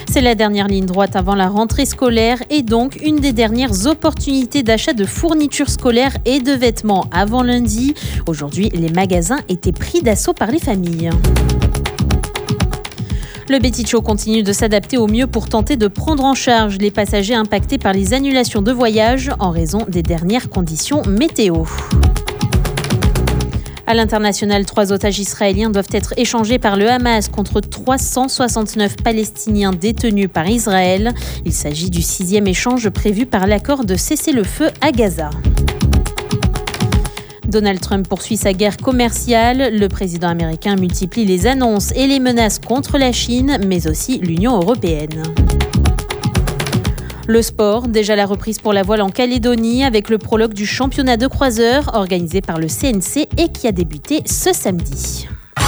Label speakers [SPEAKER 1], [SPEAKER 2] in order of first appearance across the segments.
[SPEAKER 1] C'est la dernière ligne droite avant la rentrée scolaire et donc une des dernières opportunités d'achat de fournitures scolaires et de vêtements avant lundi. Aujourd'hui, les magasins étaient pris d'assaut par les familles. Le Betty-Show continue de s'adapter au mieux pour tenter de prendre en charge les passagers impactés par les annulations de voyage en raison des dernières conditions météo. À l'international, 3 otages israéliens doivent être échangés par le Hamas contre 369 Palestiniens détenus par Israël. Il s'agit du 6e échange prévu par l'accord de cessez-le-feu à Gaza. Donald Trump poursuit sa guerre commerciale. Le président américain multiplie les annonces et les menaces contre la Chine, mais aussi l'Union européenne. Le sport, déjà la reprise pour la voile en Calédonie avec le prologue du championnat de croiseurs organisé par le CNC et qui a débuté ce samedi.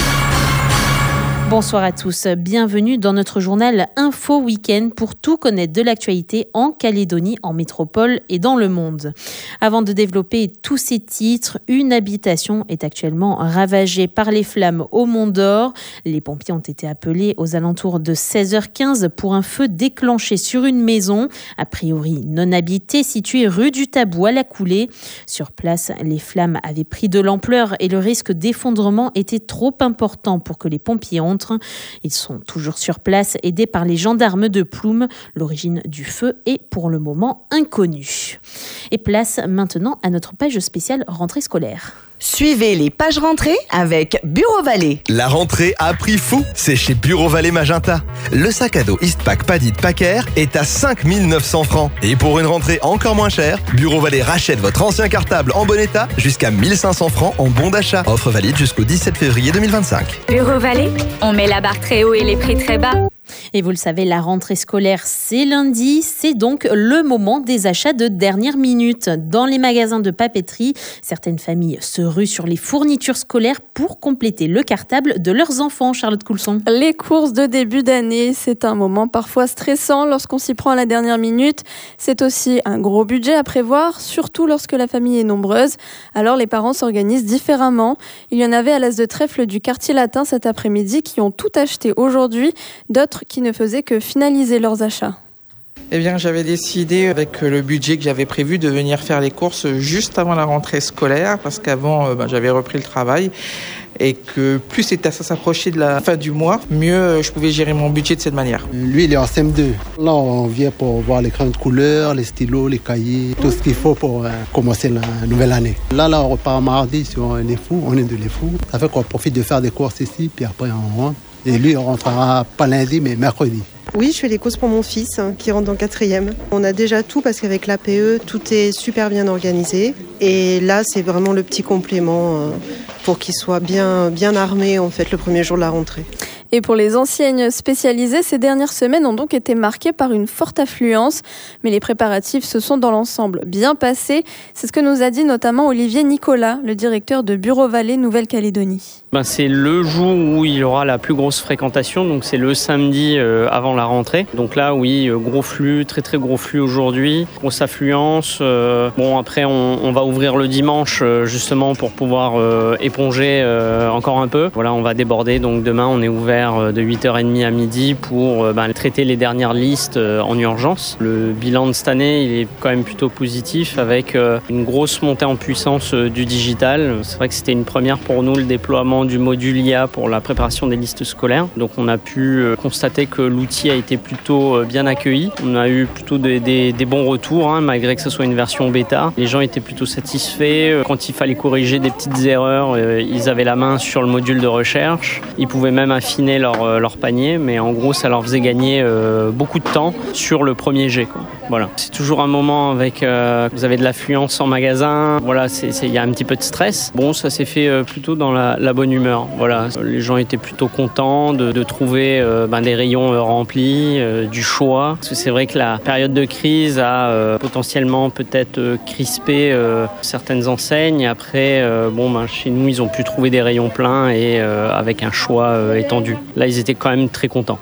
[SPEAKER 1] Bonsoir à tous, bienvenue dans notre journal Info Week-end pour tout connaître de l'actualité en Calédonie, en métropole et dans le monde. Avant de développer tous ces titres, une habitation est actuellement ravagée par les flammes au Mont d'Or. Les pompiers ont été appelés aux alentours de 16h15 pour un feu déclenché sur une maison, a priori non habitée, située rue du Tabou à la Coulée. Sur place, les flammes avaient pris de l'ampleur et le risque d'effondrement était trop important pour que les pompiers entrent. Ils sont toujours sur place, aidés par les gendarmes de Ploum. L'origine du feu est pour le moment inconnue. Et place maintenant à notre page spéciale rentrée scolaire.
[SPEAKER 2] Suivez les pages rentrées avec Bureau Vallée.
[SPEAKER 3] La rentrée a prix fou, c'est chez Bureau Vallée Magenta. Le sac à dos Eastpak Paddy de Packer est à 5 900 francs. Et pour une rentrée encore moins chère, Bureau Vallée rachète votre ancien cartable en bon état jusqu'à 1 500 francs en bon d'achat. Offre valide jusqu'au 17 février 2025.
[SPEAKER 4] Bureau Vallée, on met la barre très haut et les prix très bas.
[SPEAKER 1] Et vous le savez, la rentrée scolaire, c'est lundi. C'est donc le moment des achats de dernière minute. Dans les magasins de papeterie, certaines familles se ruent sur les fournitures scolaires pour compléter le cartable de leurs enfants. Charlotte Coulson.
[SPEAKER 5] Les courses de début d'année, c'est un moment parfois stressant lorsqu'on s'y prend à la dernière minute. C'est aussi un gros budget à prévoir, surtout lorsque la famille est nombreuse. Alors les parents s'organisent différemment. Il y en avait à l'As de Trèfle du quartier latin cet après-midi qui ont tout acheté aujourd'hui, d'autres qui ne faisaient que finaliser leurs achats.
[SPEAKER 6] Eh bien, j'avais décidé, avec le budget que j'avais prévu, de venir faire les courses juste avant la rentrée scolaire, parce qu'avant, j'avais repris le travail, et que plus ça s'approchait de la fin du mois, mieux je pouvais gérer mon budget de cette manière.
[SPEAKER 7] Lui, il est en CM2. Là, on vient pour voir les crayons de couleur, les stylos, les cahiers, tout ce qu'il faut pour commencer la nouvelle année. Là, on repart mardi sur les fous, on est de les fous. Ça fait qu'on profite de faire des courses ici, puis après on rentre. Et lui, on rentrera pas lundi, mais mercredi.
[SPEAKER 8] Oui, je fais les courses pour mon fils qui rentre en 4e. On a déjà tout parce qu'avec l'APE, tout est super bien organisé. Et là, c'est vraiment le petit complément pour qu'il soit bien armé en fait le premier jour de la rentrée.
[SPEAKER 5] Et pour les enseignes spécialisées, ces dernières semaines ont donc été marquées par une forte affluence. Mais les préparatifs se sont dans l'ensemble bien passés. C'est ce que nous a dit notamment Olivier Nicolas, le directeur de Bureau Vallée Nouvelle-Calédonie.
[SPEAKER 9] C'est le jour où il y aura la plus grosse fréquentation, donc c'est le samedi avant la rentrée. Donc là, oui, gros flux, très très gros flux aujourd'hui, grosse affluence. Après, on va ouvrir le dimanche justement pour pouvoir éponger encore un peu. Voilà, on va déborder, donc demain on est ouvert de 8h30 à midi pour traiter les dernières listes en urgence. Le bilan de cette année, il est quand même plutôt positif avec une grosse montée en puissance du digital. C'est vrai que c'était une première pour nous, le déploiement du module IA pour la préparation des listes scolaires. Donc on a pu constater que l'outil a été plutôt bien accueilli. On a eu plutôt des bons retours, malgré que ce soit une version bêta. Les gens étaient plutôt satisfaits. Quand il fallait corriger des petites erreurs, ils avaient la main sur le module de recherche. Ils pouvaient même affiner leur panier, mais en gros ça leur faisait gagner beaucoup de temps sur le premier jet, quoi. Voilà. C'est toujours un moment avec vous avez de l'affluence en magasin, voilà, il y a un petit peu de stress. Bon, ça s'est fait plutôt dans la bonne humeur. Voilà. Les gens étaient plutôt contents de trouver des rayons remplis, du choix. Parce que c'est vrai que la période de crise a potentiellement peut-être crispé certaines enseignes. Après, chez nous, ils ont pu trouver des rayons pleins et avec un choix étendu. Là, ils étaient quand même très contents.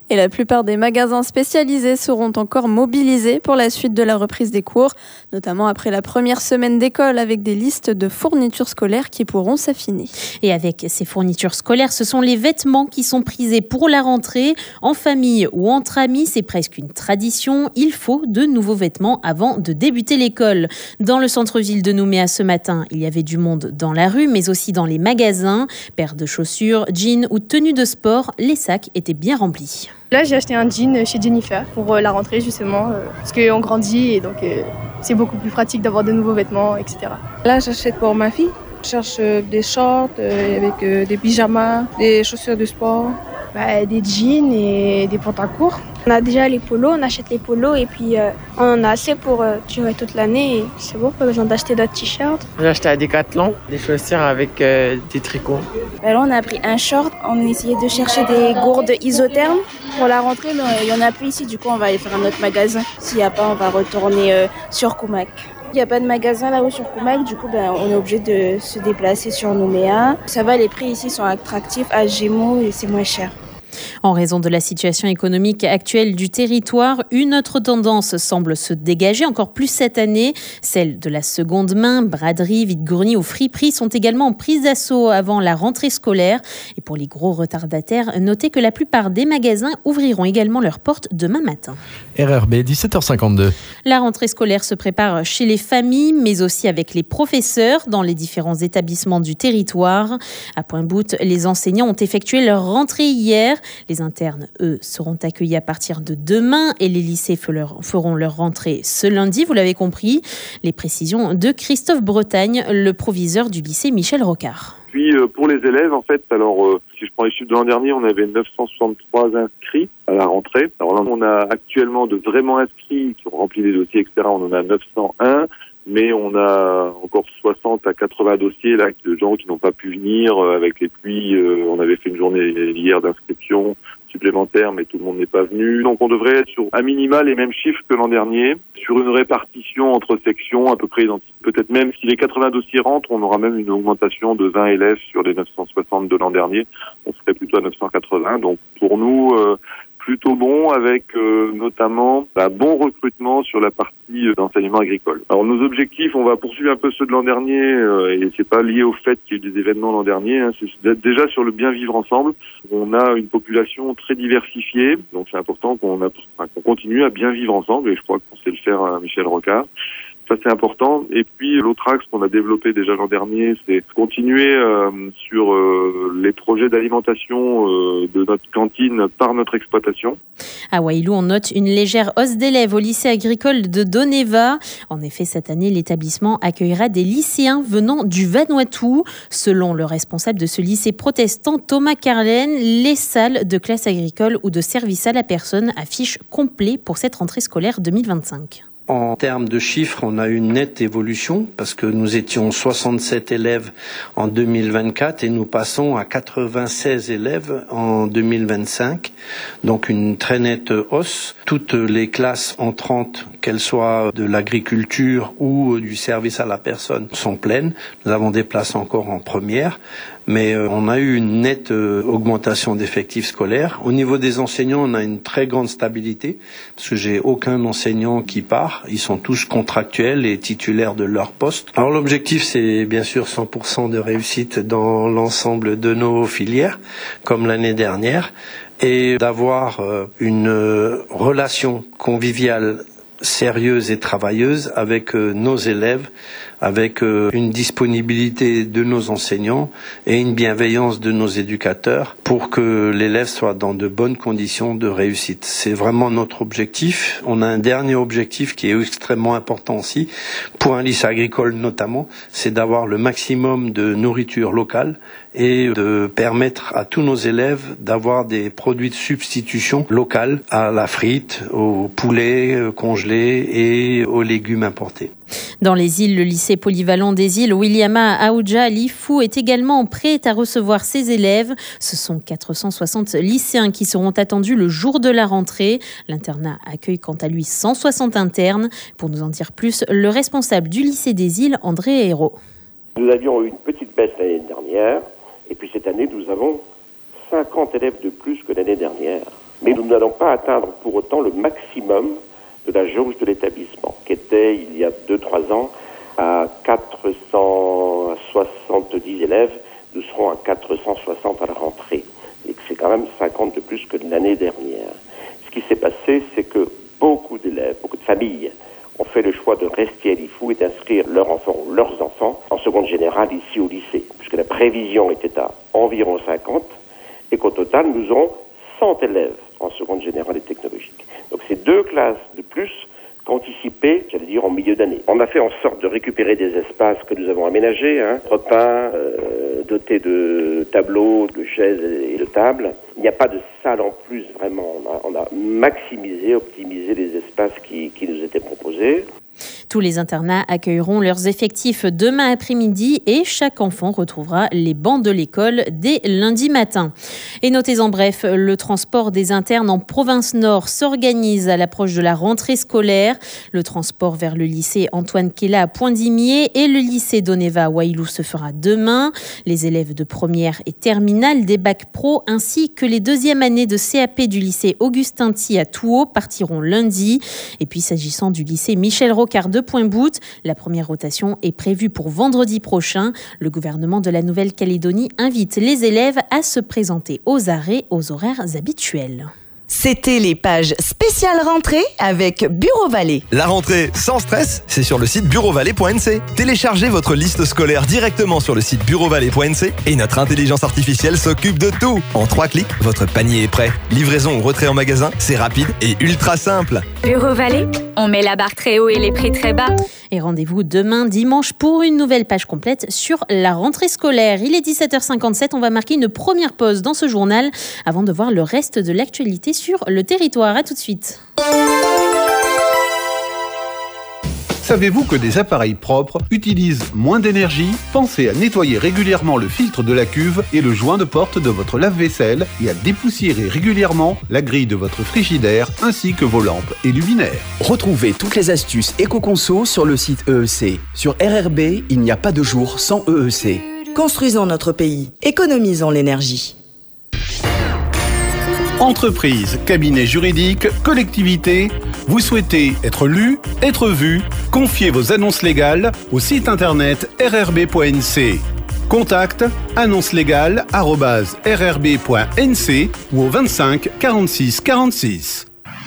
[SPEAKER 5] Et la plupart des magasins spécialisés seront encore mobilisés pour la suite de la reprise des cours, notamment après la première semaine d'école avec des listes de fournitures scolaires qui pourront s'affiner.
[SPEAKER 1] Et avec ces fournitures scolaires, ce sont les vêtements qui sont prisés pour la rentrée. En famille ou entre amis, c'est presque une tradition. Il faut de nouveaux vêtements avant de débuter l'école. Dans le centre-ville de Nouméa ce matin, il y avait du monde dans la rue, mais aussi dans les magasins. Paires de chaussures, jeans ou tenues de sport, les sacs étaient bien remplis.
[SPEAKER 10] Là, j'ai acheté un jean chez Jennifer pour la rentrée justement, parce qu'on grandit et donc c'est beaucoup plus pratique d'avoir de nouveaux vêtements, etc.
[SPEAKER 11] Là, j'achète pour ma fille. Je cherche des shorts avec des pyjamas, des chaussures de sport.
[SPEAKER 10] Des jeans et des pantalons courts.
[SPEAKER 12] On a déjà les polos, on achète les polos et puis on en a assez pour durer toute l'année. Et c'est bon, pas besoin d'acheter d'autres t-shirts.
[SPEAKER 13] J'ai acheté à Decathlon des chaussures avec des tricots.
[SPEAKER 14] Là, on a pris un short. On a essayé de chercher des gourdes isothermes pour la rentrée, mais il n'y en a plus ici. Du coup, on va aller faire un autre magasin. S'il n'y a pas, on va retourner sur Koumak. Il n'y a pas de magasin là-haut sur Koumak, du coup on est obligé de se déplacer sur Nouméa. Ça va, les prix ici sont attractifs à Gémeaux et c'est moins cher.
[SPEAKER 1] En raison de la situation économique actuelle du territoire, une autre tendance semble se dégager encore plus cette année. Celle de la seconde main, braderie, vide-grenier ou friperie sont également prises d'assaut avant la rentrée scolaire. Et pour les gros retardataires, notez que la plupart des magasins ouvriront également leurs portes demain matin.
[SPEAKER 15] RRB, 17h52.
[SPEAKER 1] La rentrée scolaire se prépare chez les familles, mais aussi avec les professeurs dans les différents établissements du territoire. À Pointe-Boute, les enseignants ont effectué leur rentrée hier. Les internes, eux, seront accueillis à partir de demain et les lycées feront leur rentrée ce lundi, vous l'avez compris. Les précisions de Christophe Bretagne, le proviseur du lycée Michel Rocard.
[SPEAKER 16] Puis pour les élèves, en fait, si je prends les chiffres de l'an dernier, on avait 963 inscrits à la rentrée. Alors là, on a actuellement de vraiment inscrits qui ont rempli les dossiers, etc. On en a 901. Mais on a encore 60 à 80 dossiers là de gens qui n'ont pas pu venir avec les pluies. On avait fait une journée hier d'inscription supplémentaire, mais tout le monde n'est pas venu. Donc on devrait être sur à minima les mêmes chiffres que l'an dernier, sur une répartition entre sections à peu près identique. Peut-être même si les 80 dossiers rentrent, on aura même une augmentation de 20 élèves sur les 960 de l'an dernier. On serait plutôt à 980. Donc pour nous, plutôt bon avec notamment un bon recrutement sur la partie d'enseignement agricole. Alors nos objectifs, on va poursuivre un peu ceux de l'an dernier et c'est pas lié au fait qu'il y a eu des événements l'an dernier, c'est déjà sur le bien vivre ensemble. On a une population très diversifiée, donc c'est important qu'on continue à bien vivre ensemble et je crois qu'on sait le faire à Michel Rocard. Ça, c'est important. Et puis, l'autre axe qu'on a développé déjà l'an dernier, c'est continuer sur les projets d'alimentation de notre cantine par notre exploitation.
[SPEAKER 1] À Wailou, on note une légère hausse d'élèves au lycée agricole de Doneva. En effet, cette année, l'établissement accueillera des lycéens venant du Vanuatu. Selon le responsable de ce lycée protestant, Thomas Carlen, les salles de classe agricole ou de service à la personne affichent complet pour cette rentrée scolaire 2025.
[SPEAKER 17] En termes de chiffres, on a eu une nette évolution parce que nous étions 67 élèves en 2024 et nous passons à 96 élèves en 2025. Donc une très nette hausse. Toutes les classes entrantes, qu'elles soient de l'agriculture ou du service à la personne, sont pleines. Nous avons des places encore en première. Mais on a eu une nette augmentation d'effectifs scolaires. Au niveau des enseignants, on a une très grande stabilité, parce que j'ai aucun enseignant qui part. Ils sont tous contractuels et titulaires de leur poste. Alors l'objectif, c'est bien sûr 100% de réussite dans l'ensemble de nos filières, comme l'année dernière, et d'avoir une relation conviviale sérieuse et travailleuse avec nos élèves, avec une disponibilité de nos enseignants et une bienveillance de nos éducateurs pour que l'élève soit dans de bonnes conditions de réussite. C'est vraiment notre objectif. On a un dernier objectif qui est extrêmement important aussi, pour un lycée agricole notamment, c'est d'avoir le maximum de nourriture locale et de permettre à tous nos élèves d'avoir des produits de substitution locales à la frite, au poulet congelé et aux légumes importés.
[SPEAKER 1] Dans les îles, le lycée polyvalent des îles Williama Aoudja à Lifou est également prêt à recevoir ses élèves. Ce sont 460 lycéens qui seront attendus le jour de la rentrée. L'internat accueille quant à lui 160 internes. Pour nous en dire plus, le responsable du lycée des îles, André Hérault.
[SPEAKER 18] Nous avions eu une petite baisse l'année dernière et puis cette année nous avons 50 élèves de plus que l'année dernière. Mais nous n'allons pas atteindre pour autant le maximum de la jauge de l'établissement, qui était, il y a 2-3 ans, à 470 élèves. Nous serons à 460 à la rentrée. Et que c'est quand même 50 de plus que l'année dernière. Ce qui s'est passé, c'est que beaucoup d'élèves, beaucoup de familles ont fait le choix de rester à Lifou et d'inscrire leurs enfants en seconde générale ici au lycée, puisque la prévision était à environ 50 et qu'au total, nous aurons 100 élèves en seconde générale et technologique. Donc c'est 2 classes de plus qu'anticipées, j'allais dire, en milieu d'année. On a fait en sorte de récupérer des espaces que nous avons aménagés, repeints, dotés de tableaux, de chaises et de tables. Il n'y a pas de salle en plus, vraiment. On a maximisé, optimisé les espaces qui nous étaient proposés.
[SPEAKER 1] Tous les internats accueilleront leurs effectifs demain après-midi et chaque enfant retrouvera les bancs de l'école dès lundi matin. Et notez en bref, le transport des internes en province Nord s'organise à l'approche de la rentrée scolaire. Le transport vers le lycée Antoine Kella à Poindimier et le lycée d'Oneva à Wailou se fera demain. Les élèves de première et terminale des bacs pro ainsi que les deuxièmes années de CAP du lycée Augustin Thie à Touault partiront lundi. Et puis s'agissant du lycée Michel Rocard de Pointe-Boute, la première rotation est prévue pour vendredi prochain. Le gouvernement de la Nouvelle-Calédonie invite les élèves à se présenter aux arrêts aux horaires habituels.
[SPEAKER 2] C'était les pages spéciales rentrée avec Bureau Vallée.
[SPEAKER 3] La rentrée sans stress, c'est sur le site bureauvalet.nc. Téléchargez votre liste scolaire directement sur le site bureauvalet.nc et notre intelligence artificielle s'occupe de tout. En 3 clics, votre panier est prêt. Livraison ou retrait en magasin, c'est rapide et ultra simple.
[SPEAKER 4] Bureau Vallée, on met la barre très haut et les prix très bas.
[SPEAKER 1] Et rendez-vous demain dimanche pour une nouvelle page complète sur la rentrée scolaire. Il est 17h57, on va marquer une première pause dans ce journal avant de voir le reste de l'actualité sur le territoire. À tout de suite.
[SPEAKER 19] Savez-vous que des appareils propres utilisent moins d'énergie ? Pensez à nettoyer régulièrement le filtre de la cuve et le joint de porte de votre lave-vaisselle et à dépoussiérer régulièrement la grille de votre frigidaire ainsi que vos lampes et luminaires.
[SPEAKER 20] Retrouvez toutes les astuces éco-conso sur le site EEC. Sur RRB, il n'y a pas de jour sans EEC.
[SPEAKER 2] Construisons notre pays. Économisons l'énergie.
[SPEAKER 19] Entreprises, cabinets juridiques, collectivités, vous souhaitez être lu, être vu, confiez vos annonces légales au site internet rrb.nc. Contact annoncelegale@rrb.nc ou au 25 46 46.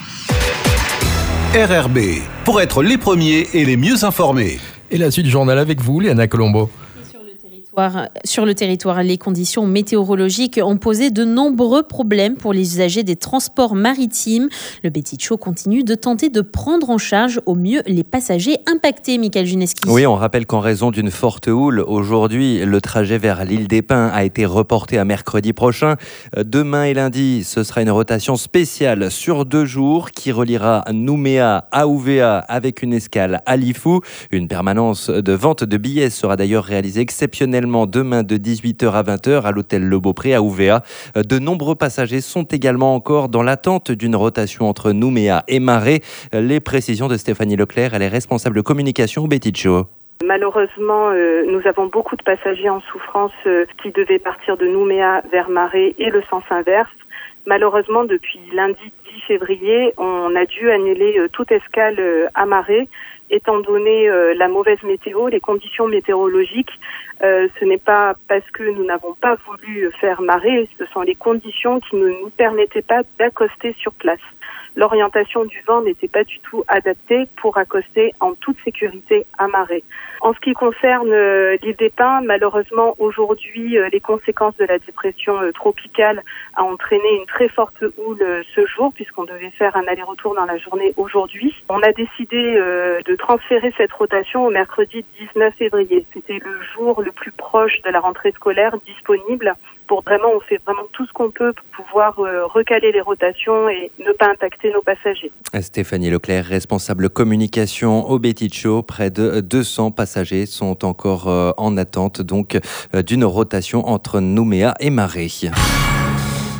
[SPEAKER 19] RRB, pour être les premiers et les mieux informés.
[SPEAKER 15] Et la suite du journal avec vous, Léana Colombo.
[SPEAKER 1] Sur le territoire, les conditions météorologiques ont posé de nombreux problèmes pour les usagers des transports maritimes. Le Betty-Show continue de tenter de prendre en charge au mieux les passagers impactés, Michael Juneski.
[SPEAKER 21] Oui, on rappelle qu'en raison d'une forte houle, aujourd'hui, le trajet vers l'île des Pins a été reporté à mercredi prochain. Demain et lundi, ce sera une rotation spéciale sur 2 jours qui reliera Nouméa à Ouvéa avec une escale à Lifou. Une permanence de vente de billets sera d'ailleurs réalisée exceptionnellement demain de 18h à 20h à l'hôtel Le Beaupré à Ouvéa. De nombreux passagers sont également encore dans l'attente d'une rotation entre Nouméa et Marais. Les précisions de Stéphanie Leclerc, elle est responsable communication au Betty-Show.
[SPEAKER 22] Malheureusement, nous avons beaucoup de passagers en souffrance qui devaient partir de Nouméa vers Marais et le sens inverse. Malheureusement, depuis lundi 10 février, on a dû annuler toute escale à Marais, étant donné la mauvaise météo, les conditions météorologiques. Ce n'est pas parce que nous n'avons pas voulu faire Marais, ce sont les conditions qui ne nous permettaient pas d'accoster sur place. L'orientation du vent n'était pas du tout adaptée pour accoster en toute sécurité à Marais. En ce qui concerne l'île des Pins, malheureusement aujourd'hui, les conséquences de la dépression tropicale a entraîné une très forte houle ce jour, puisqu'on devait faire un aller-retour dans la journée aujourd'hui. On a décidé de transférer cette rotation au mercredi 19 février. C'était le jour le plus proche de la rentrée scolaire disponible. On fait vraiment tout ce qu'on peut pour pouvoir recaler les rotations et ne pas impacter nos passagers.
[SPEAKER 21] Stéphanie Leclerc, responsable communication au Betty-Show. Près de 200 passagers sont encore en attente donc d'une rotation entre Nouméa et Marais.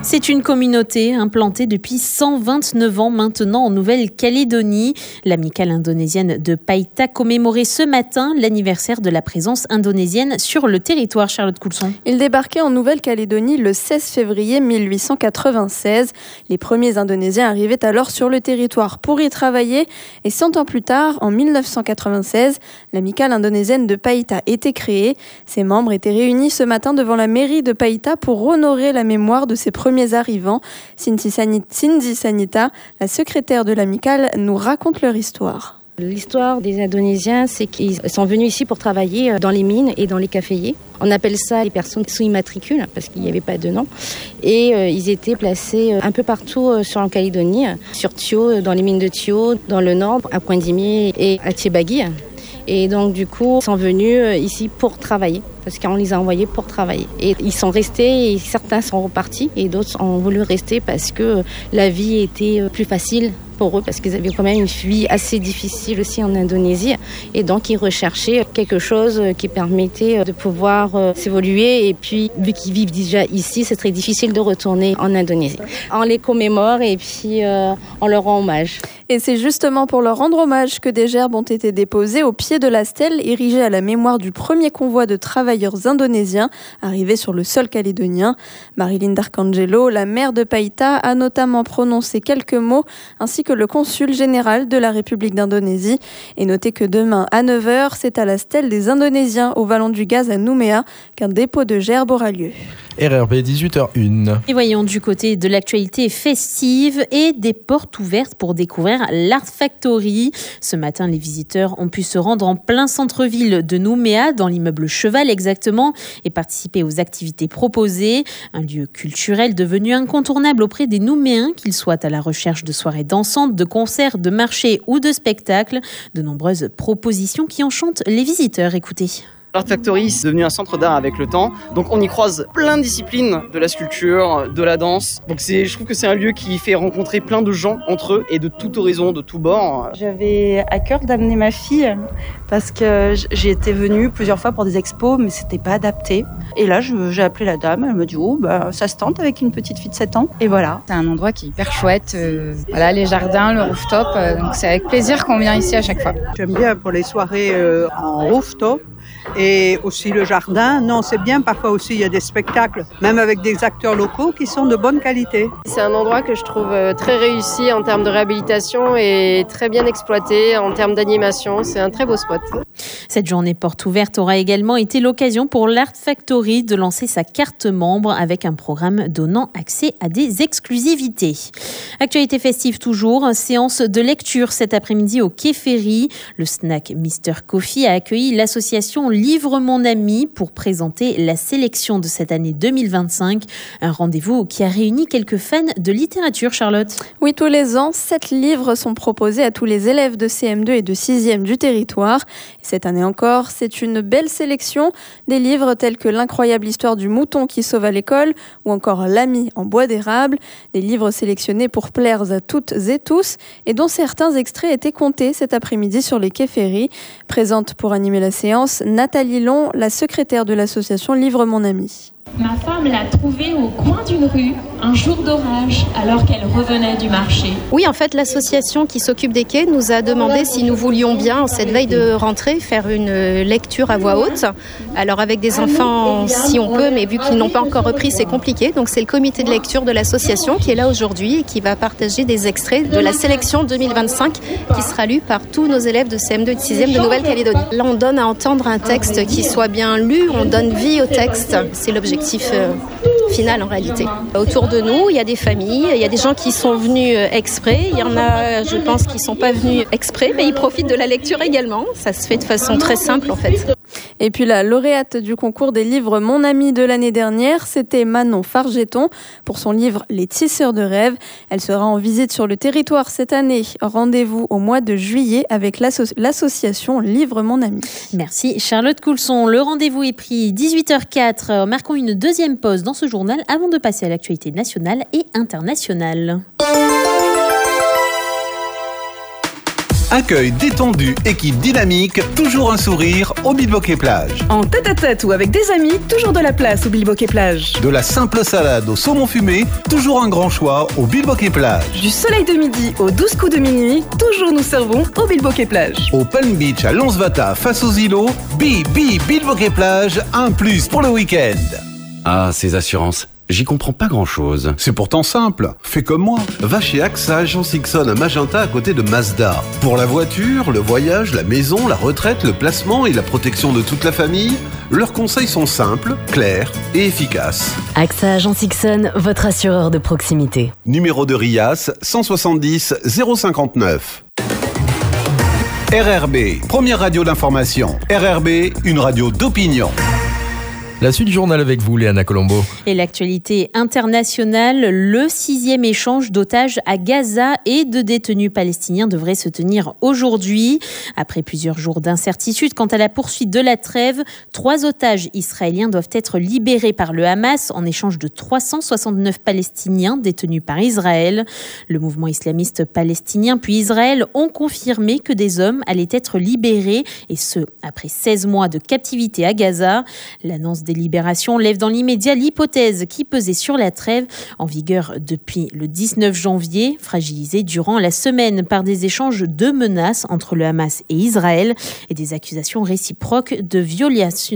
[SPEAKER 1] C'est une communauté implantée depuis 129 ans maintenant en Nouvelle-Calédonie. L'amicale indonésienne de Païta commémorait ce matin l'anniversaire de la présence indonésienne sur le territoire. Charlotte Coulson.
[SPEAKER 5] Ils débarquaient en Nouvelle-Calédonie le 16 février 1896. Les premiers Indonésiens arrivaient alors sur le territoire pour y travailler et 100 ans plus tard, en 1996, l'amicale indonésienne de Païta était créée. Ses membres étaient réunis ce matin devant la mairie de Païta pour honorer la mémoire de ses premiers arrivants. Cindy Sanita, la secrétaire de l'amicale, nous raconte leur histoire.
[SPEAKER 6] L'histoire des Indonésiens, c'est qu'ils sont venus ici pour travailler dans les mines et dans les caféiers. On appelle ça les personnes sous immatricule parce qu'il n'y avait pas de nom. Et ils étaient placés un peu partout sur la Calédonie, sur Tio, dans les mines de Tio, dans le nord, à Poindimié et à Tiebagi. Et donc du coup, ils sont venus ici pour travailler, parce qu'on les a envoyés pour travailler. Et ils sont restés, et certains sont repartis, et d'autres ont voulu rester parce que la vie était plus facile pour eux, parce qu'ils avaient quand même une vie assez difficile aussi en Indonésie. Et donc ils recherchaient quelque chose qui permettait de pouvoir s'évoluer. Et puis, vu qu'ils vivent déjà ici, c'est très difficile de retourner en Indonésie. On les commémore et puis on leur rend hommage.
[SPEAKER 5] Et c'est justement pour leur rendre hommage que des gerbes ont été déposées au pied de la stèle érigée à la mémoire du premier convoi de travailleurs indonésiens arrivés sur le sol calédonien. Marilyn D'Arcangelo, la maire de Païta, a notamment prononcé quelques mots, ainsi que le consul général de la République d'Indonésie. Et notez que demain à 9h, c'est à la stèle des Indonésiens au Vallon du Gaz à Nouméa qu'un dépôt de gerbes aura lieu.
[SPEAKER 15] RRB 18h01.
[SPEAKER 1] Et voyons du côté de l'actualité festive et des portes ouvertes pour découvrir l'Art Factory. Ce matin, les visiteurs ont pu se rendre en plein centre-ville de Nouméa, dans l'immeuble Cheval exactement, et participer aux activités proposées. Un lieu culturel devenu incontournable auprès des Nouméens, qu'ils soient à la recherche de soirées dansantes, de concerts, de marchés ou de spectacles. De nombreuses propositions qui enchantent les visiteurs. Écoutez.
[SPEAKER 7] L'Art Factory, c'est devenu un centre d'art avec le temps. Donc on y croise plein de disciplines, de la sculpture, de la danse. Donc je trouve que c'est un lieu qui fait rencontrer plein de gens entre eux et de tout horizon, de tout bord.
[SPEAKER 23] J'avais à cœur d'amener ma fille parce que j'ai été venue plusieurs fois pour des expos, mais c'était pas adapté. Et là, j'ai appelé la dame, elle me dit ça se tente avec une petite fille de 7 ans. Et voilà.
[SPEAKER 24] C'est un endroit qui est hyper chouette. Voilà, les jardins, le rooftop. Donc c'est avec plaisir qu'on vient ici à chaque fois.
[SPEAKER 25] J'aime bien pour les soirées en rooftop. Et aussi le jardin. Non, c'est bien. Parfois aussi, il y a des spectacles, même avec des acteurs locaux qui sont de bonne qualité.
[SPEAKER 26] C'est un endroit que je trouve très réussi en termes de réhabilitation et très bien exploité en termes d'animation. C'est un très beau spot.
[SPEAKER 1] Cette journée porte ouverte aura également été l'occasion pour l'Art Factory de lancer sa carte membre avec un programme donnant accès à des exclusivités. Actualité festive toujours, séance de lecture cet après-midi au Quai Ferry. Le snack Mr Coffee a accueilli l'association Livre mon ami pour présenter la sélection de cette année 2025. Un rendez-vous qui a réuni quelques fans de littérature, Charlotte.
[SPEAKER 5] Oui, tous les ans, 7 livres sont proposés à tous les élèves de CM2 et de 6e du territoire. Et cette année encore, c'est une belle sélection. Des livres tels que L'incroyable histoire du mouton qui sauve à l'école ou encore L'ami en bois d'érable. Des livres sélectionnés pour plaire à toutes et tous et dont certains extraits étaient comptés cet après-midi sur les quais Ferry. Présente pour animer la séance, Nathalie Long, la secrétaire de l'association Livre mon ami.
[SPEAKER 27] Ma femme l'a trouvée au coin d'une rue, un jour d'orage, alors qu'elle revenait du marché.
[SPEAKER 28] Oui, en fait, l'association qui s'occupe des quais nous a demandé si nous voulions bien, en cette veille de rentrée, faire une lecture à voix haute. Alors avec des enfants, si on peut, mais vu qu'ils n'ont pas encore repris, c'est compliqué. Donc c'est le comité de lecture de l'association qui est là aujourd'hui et qui va partager des extraits de la sélection 2025 qui sera lue par tous nos élèves de CM2 et de 6e de Nouvelle-Calédonie. Là, on donne à entendre un texte qui soit bien lu, on donne vie au texte. C'est l'objectif final en réalité. Autour de nous, il y a des familles, il y a des gens qui sont venus exprès, il y en a, je pense, qui ne sont pas venus exprès, mais ils profitent de la lecture également. Ça se fait de façon très simple en fait.
[SPEAKER 5] Et puis la lauréate du concours des livres Mon ami de l'année dernière, c'était Manon Fargeton pour son livre Les tisseurs de rêves. Elle sera en visite sur le territoire cette année. Rendez-vous au mois de juillet avec l'association Livre mon ami.
[SPEAKER 1] Merci Charlotte Coulson. Le rendez-vous est pris 18h04. Marquons une deuxième pause dans ce journal avant de passer à l'actualité nationale et internationale.
[SPEAKER 19] Accueil détendu, équipe dynamique, toujours un sourire au Bilboquet Plage.
[SPEAKER 8] En tête-à-tête ou avec des amis, toujours de la place au Bilboquet Plage.
[SPEAKER 19] De la simple salade au saumon fumé, toujours un grand choix au Bilboquet Plage.
[SPEAKER 8] Du soleil de midi aux 12 coups de minuit, toujours nous servons au Bilboquet Plage.
[SPEAKER 19] Au Palm Beach à Lonsvata face aux îlots, Bilboquet Plage, un plus pour le week-end.
[SPEAKER 20] Ah, ces assurances. J'y comprends pas grand-chose.
[SPEAKER 19] C'est pourtant simple, fais comme moi. Va chez AXA Agence Ixon à Magenta à côté de Mazda. Pour la voiture, le voyage, la maison, la retraite, le placement et la protection de toute la famille, leurs conseils sont simples, clairs et efficaces.
[SPEAKER 9] AXA Agence Ixon, votre assureur de proximité.
[SPEAKER 19] Numéro de RIAS 170 059. RRB, première radio d'information. RRB, une radio d'opinion.
[SPEAKER 15] La suite du journal avec vous, Léana Colombo.
[SPEAKER 1] Et l'actualité internationale, le 6e échange d'otages à Gaza et de détenus palestiniens devrait se tenir aujourd'hui. Après plusieurs jours d'incertitude quant à la poursuite de la trêve, 3 otages israéliens doivent être libérés par le Hamas en échange de 369 Palestiniens détenus par Israël. Le mouvement islamiste palestinien puis Israël ont confirmé que des hommes allaient être libérés, et ce, après 16 mois de captivité à Gaza. L'annonce des libérations lève dans l'immédiat l'hypothèse qui pesait sur la trêve, en vigueur depuis le 19 janvier, fragilisée durant la semaine par des échanges de menaces entre le Hamas et Israël et des accusations réciproques de violation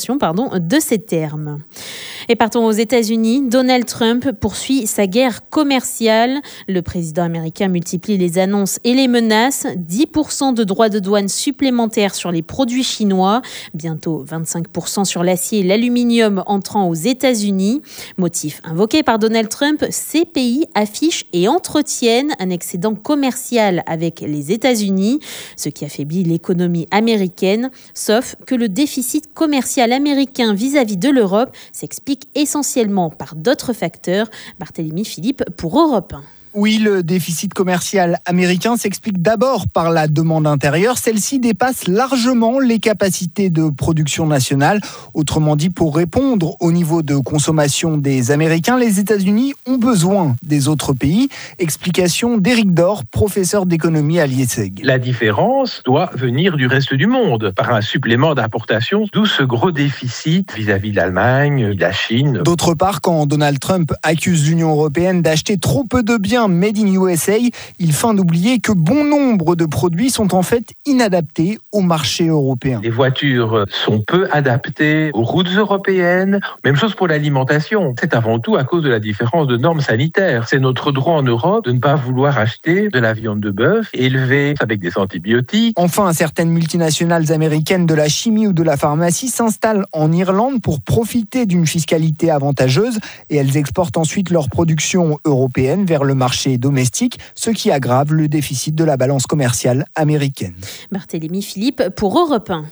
[SPEAKER 1] de ces termes. Et partons aux États-Unis. Donald Trump poursuit sa guerre commerciale. Le président américain multiplie les annonces et les menaces. 10% de droits de douane supplémentaires sur les produits chinois. Bientôt 25% sur l'acier et l'aluminium entrant aux États-Unis. Motif invoqué par Donald Trump, ces pays affichent et entretiennent un excédent commercial avec les États-Unis, ce qui affaiblit l'économie américaine. Sauf que le déficit commercial américain vis-à-vis de l'Europe s'explique essentiellement par d'autres facteurs. Barthélémy Philippe pour Europe 1.
[SPEAKER 10] Oui, le déficit commercial américain s'explique d'abord par la demande intérieure. Celle-ci dépasse largement les capacités de production nationale. Autrement dit, pour répondre au niveau de consommation des Américains, les États-Unis ont besoin des autres pays. Explication d'Éric Dor, professeur d'économie à l'IESEG.
[SPEAKER 11] La différence doit venir du reste du monde par un supplément d'importation, d'où ce gros déficit vis-à-vis de l'Allemagne, de la Chine.
[SPEAKER 10] D'autre part, quand Donald Trump accuse l'Union européenne d'acheter trop peu de biens made in USA, il feint d'oublier que bon nombre de produits sont en fait inadaptés au marché européen.
[SPEAKER 11] Les voitures sont peu adaptées aux routes européennes. Même chose pour l'alimentation. C'est avant tout à cause de la différence de normes sanitaires. C'est notre droit en Europe de ne pas vouloir acheter de la viande de bœuf élevée avec des antibiotiques.
[SPEAKER 10] Enfin, certaines multinationales américaines de la chimie ou de la pharmacie s'installent en Irlande pour profiter d'une fiscalité avantageuse et elles exportent ensuite leur production européenne vers le marché domestique, ce qui aggrave le déficit de la balance commerciale américaine.
[SPEAKER 1] Barthélémy Philippe pour Europe 1.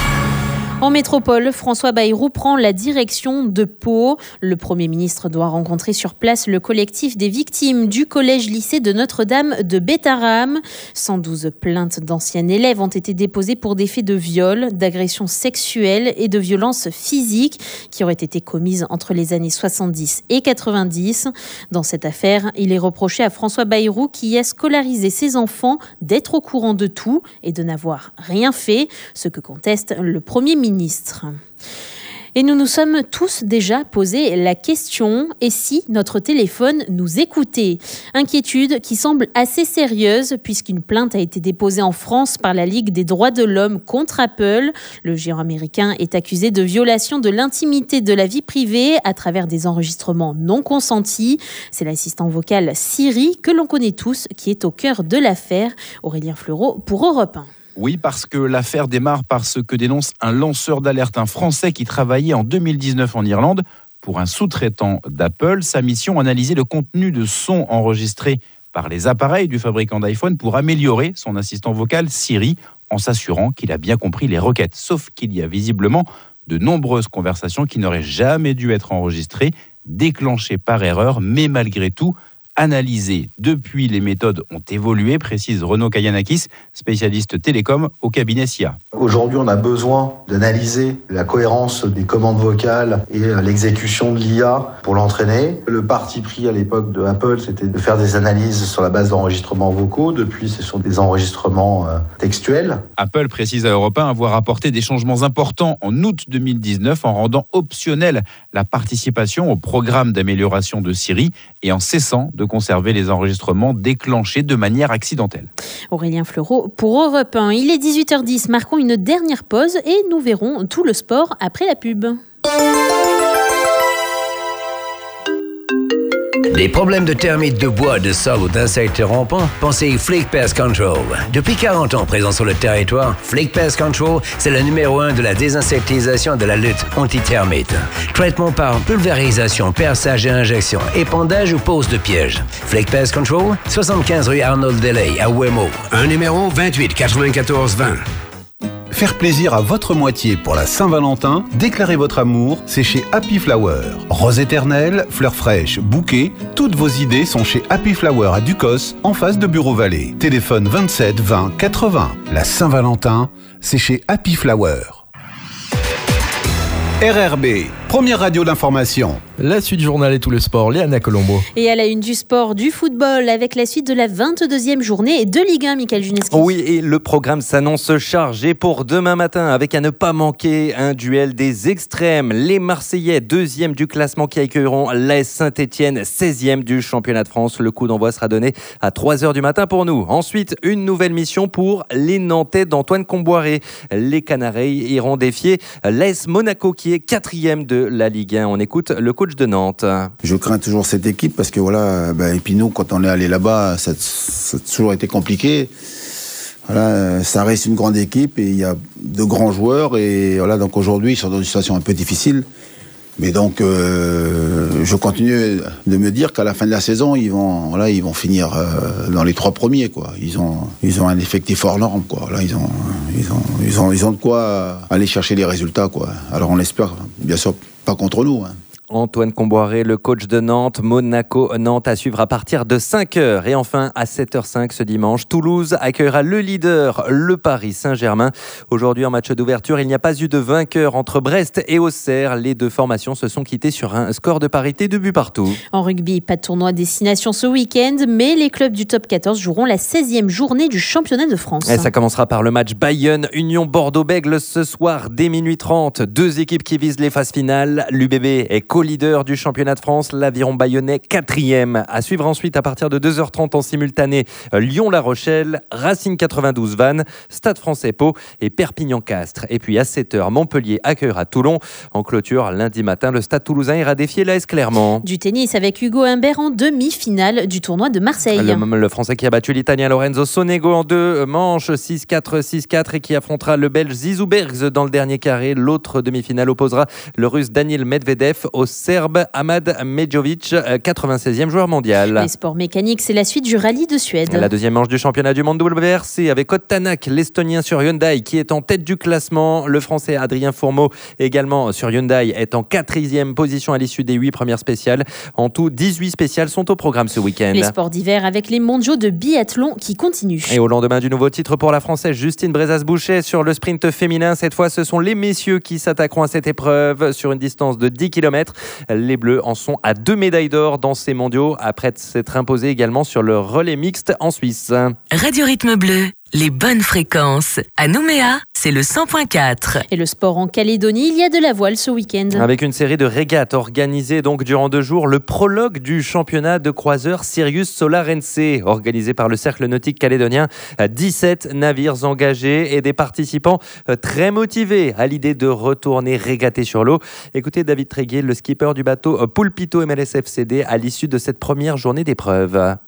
[SPEAKER 1] En métropole, François Bayrou prend la direction de Pau. Le Premier ministre doit rencontrer sur place le collectif des victimes du collège-lycée de Notre-Dame de Bétharram. 112 plaintes d'anciens élèves ont été déposées pour des faits de viol, d'agressions sexuelles et de violences physiques qui auraient été commises entre les années 70 et 90. Dans cette affaire, il est reproché à François Bayrou, qui a scolarisé ses enfants, d'être au courant de tout et de n'avoir rien fait, ce que conteste le Premier ministre. Et nous nous sommes tous déjà posé la question, et si notre téléphone nous écoutait ? Inquiétude qui semble assez sérieuse puisqu'une plainte a été déposée en France par la Ligue des droits de l'homme contre Apple. Le géant américain est accusé de violation de l'intimité de la vie privée à travers des enregistrements non consentis. C'est l'assistant vocal Siri, que l'on connaît tous, qui est au cœur de l'affaire. Aurélien Fleureau pour Europe 1.
[SPEAKER 12] Oui, parce que l'affaire démarre par ce que dénonce un lanceur d'alerte, un Français qui travaillait en 2019 en Irlande pour un sous-traitant d'Apple. Sa mission, analyser le contenu de sons enregistrés par les appareils du fabricant d'iPhone pour améliorer son assistant vocal Siri en s'assurant qu'il a bien compris les requêtes. Sauf qu'il y a visiblement de nombreuses conversations qui n'auraient jamais dû être enregistrées, déclenchées par erreur, mais malgré tout analysés. Depuis, les méthodes ont évolué, précise Renaud Kayanakis, spécialiste télécom au cabinet SIA.
[SPEAKER 2] Aujourd'hui, on a besoin d'analyser la cohérence des commandes vocales et l'exécution de l'IA pour l'entraîner. Le parti pris à l'époque de Apple, c'était de faire des analyses sur la base d'enregistrements vocaux. Depuis, ce sont des enregistrements textuels.
[SPEAKER 12] Apple précise à Europe 1 avoir apporté des changements importants en août 2019 en rendant optionnelle la participation au programme d'amélioration de Siri et en cessant de conserver les enregistrements déclenchés de manière accidentelle.
[SPEAKER 1] Aurélien Fleureau pour Europe 1. Il est 18h10, marquons une dernière pause et nous verrons tout le sport après la pub.
[SPEAKER 3] Des problèmes de termites, de bois, de sol ou d'insectes rampants? Pensez Flake Pest Control. Depuis 40 ans présent sur le territoire, Flake Pest Control, c'est le numéro 1 de la désinsectisation et de la lutte anti-termites. Traitement par pulvérisation, perçage et injection, épandage ou pose de pièges. Flake Pest Control, 75 rue Arnold Delay à Ouemo.
[SPEAKER 4] Un numéro 28 94 20.
[SPEAKER 19] Faire plaisir à votre moitié pour la Saint-Valentin, déclarez votre amour, c'est chez Happy Flower. Rose éternelle, fleurs fraîches, bouquets, toutes vos idées sont chez Happy Flower à Ducos, en face de Bureau Vallée. Téléphone 27 20 80. La Saint-Valentin, c'est chez Happy Flower. RRB, première radio d'information.
[SPEAKER 15] La suite du journal et tout le sport, Léana Colombo.
[SPEAKER 1] Et à la une du sport, du football, avec la suite de la 22e journée de Ligue 1, Michael Juneski.
[SPEAKER 21] Oui, et le programme s'annonce chargé pour demain matin, avec à ne pas manquer un duel des extrêmes. Les Marseillais, 2e du classement, qui accueilleront l'AS Saint-Etienne, 16e du championnat de France. Le coup d'envoi sera donné à 3h du matin pour nous. Ensuite, une nouvelle mission pour les Nantais d'Antoine Comboiré. Les Canaries iront défier l'AS Monaco, qui est 4e de la Ligue 1. On écoute le coach de Nantes.
[SPEAKER 13] Je crains toujours cette équipe parce que voilà, et puis nous, quand on est allé là-bas, ça a toujours été compliqué. Voilà, ça reste une grande équipe et il y a de grands joueurs et voilà, donc aujourd'hui, ils sont dans une situation un peu difficile. Mais donc, je continue de me dire qu'à la fin de la saison, ils vont finir dans les 3 premiers, quoi. Ils ont un effectif hors norme, quoi. Là, ils ont de quoi aller chercher les résultats, quoi. Alors, on espère, bien sûr, pas contre nous, hein.
[SPEAKER 21] Antoine Comboiré, le coach de Nantes, Monaco-Nantes à suivre à partir de 5h. Et enfin, à 7h05 ce dimanche, Toulouse accueillera le leader, le Paris Saint-Germain. Aujourd'hui, en match d'ouverture, il n'y a pas eu de vainqueur entre Brest et Auxerre. Les deux formations se sont quittées sur un score de parité, 2 buts partout.
[SPEAKER 1] En rugby, pas de tournoi destination ce week-end, mais les clubs du top 14 joueront la 16e journée du championnat de France.
[SPEAKER 21] Et ça commencera par le match Bayonne-Union Bordeaux-Bègles ce soir dès minuit 30. 2 équipes qui visent les phases finales. L'UBB est co-leader du championnat de France, l'Aviron Bayonnais 4e. À suivre ensuite à partir de 2h30 en simultané, Lyon-La Rochelle, Racing 92 Vannes, Stade Français Pau et Perpignan-Castres. Et puis à 7h, Montpellier accueillera Toulon. En clôture, lundi matin, le Stade Toulousain ira défier l'AS Clermont.
[SPEAKER 1] Du tennis avec Hugo Humbert en demi-finale du tournoi de Marseille.
[SPEAKER 21] Le Français qui a battu l'Italien Lorenzo Sonego en 2 manches, 6-4, 6-4 et qui affrontera le Belge Zizou Bergs dans le dernier carré. L'autre demi-finale opposera le Russe Daniil Medvedev au Serbe Ahmad Medjovic, 96e joueur mondial.
[SPEAKER 1] Les sports mécaniques, c'est la suite du rallye de Suède.
[SPEAKER 21] La deuxième manche du championnat du monde WRC avec Ott Tanak, l'Estonien sur Hyundai qui est en tête du classement. Le Français Adrien Fourmeau également sur Hyundai est en 4e position à l'issue des 8 premières spéciales. En tout, 18 spéciales sont au programme ce week-end.
[SPEAKER 1] Les sports d'hiver avec les mondiaux de biathlon qui continuent.
[SPEAKER 21] Et au lendemain du nouveau titre pour la Française Justine Brezas-Boucher sur le sprint féminin, cette fois ce sont les messieurs qui s'attaqueront à cette épreuve sur une distance de 10 km. Les Bleus en sont à 2 médailles d'or dans ces mondiaux, après s'être imposés également sur le relais mixte en Suisse.
[SPEAKER 14] Radio Rythme Bleu, les bonnes fréquences. À Nouméa, c'est le 100.4.
[SPEAKER 1] Et le sport en Calédonie, il y a de la voile ce week-end.
[SPEAKER 21] Avec une série de régates organisées donc durant 2 jours, le prologue du championnat de croiseurs Sirius Solarense, organisé par le Cercle Nautique Calédonien. 17 navires engagés et des participants très motivés à l'idée de retourner régater sur l'eau. Écoutez David Tréguier, le skipper du bateau Pulpito MLSFCD à l'issue de cette première journée d'épreuve.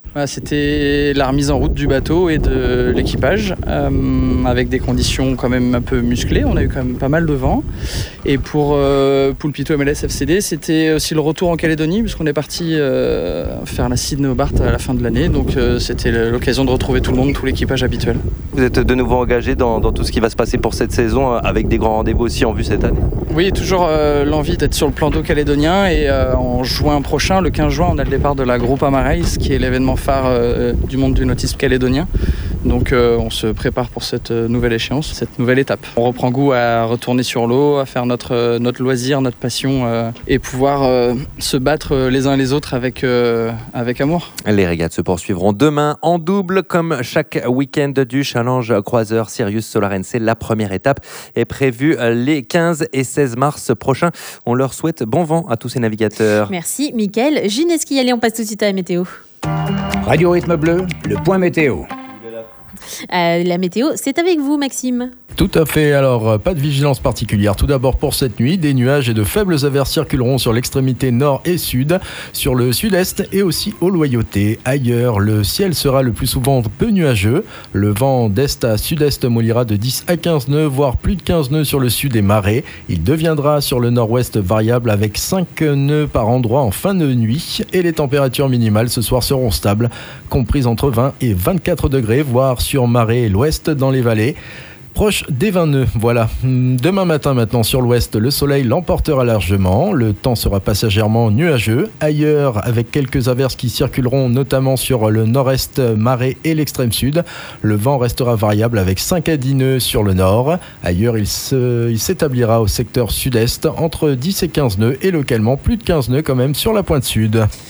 [SPEAKER 6] C'était la remise en route du bateau et de l'équipage, avec des conditions quand même un peu musclées. On a eu quand même pas mal de vent. Et pour Poulpito MLS FCD, c'était aussi le retour en Calédonie, puisqu'on est parti faire la Sydney Hobart à la fin de l'année. Donc c'était l'occasion de retrouver tout le monde, tout l'équipage habituel.
[SPEAKER 21] Vous êtes de nouveau engagé dans tout ce qui va se passer pour cette saison, avec des grands rendez-vous aussi en vue cette année?
[SPEAKER 6] Oui, toujours l'envie d'être sur le plan d'eau calédonien. Et en juin prochain, le 15 juin, on a le départ de la Groupama Race, qui est l'événement phare du monde du nautisme calédonien. Donc on se prépare pour cette nouvelle échéance, cette nouvelle étape. On reprend goût à retourner sur l'eau, à faire notre loisir, notre passion et pouvoir se battre les uns et les autres avec amour.
[SPEAKER 21] Les régates se poursuivront demain en double comme chaque week-end du Challenge Croiseur Sirius Solarense. La première étape est prévue les 15 et 16 mars prochains. On leur souhaite bon vent à tous ces navigateurs.
[SPEAKER 1] Merci Mickaël Gineski. Allez, on passe tout de suite à la météo.
[SPEAKER 7] Radio Rythme Bleu, le point météo.
[SPEAKER 1] La météo, c'est avec vous Maxime.
[SPEAKER 15] Tout à fait, alors pas de vigilance particulière. Tout d'abord pour cette nuit, des nuages et de faibles averses circuleront sur l'extrémité nord et sud, sur le sud-est et aussi au Loyauté. Ailleurs, le ciel sera le plus souvent peu nuageux. Le vent d'est à sud-est mollira de 10 à 15 nœuds, voire plus de 15 nœuds sur le sud et marais. Il deviendra sur le nord-ouest variable avec 5 nœuds par endroit en fin de nuit. Et les températures minimales ce soir seront stables, comprises entre 20 et 24 degrés, voire sur marais et l'ouest dans les vallées. Proche des 20 nœuds, voilà. Demain matin maintenant sur l'ouest, le soleil l'emportera largement. Le temps sera passagèrement nuageux. Ailleurs, avec quelques averses qui circuleront notamment sur le nord-est, marais et l'extrême sud. Le vent restera variable avec 5 à 10 nœuds sur le nord. Ailleurs, il s'établira au secteur sud-est entre 10 et 15 nœuds et localement plus de 15 nœuds quand même sur la pointe sud.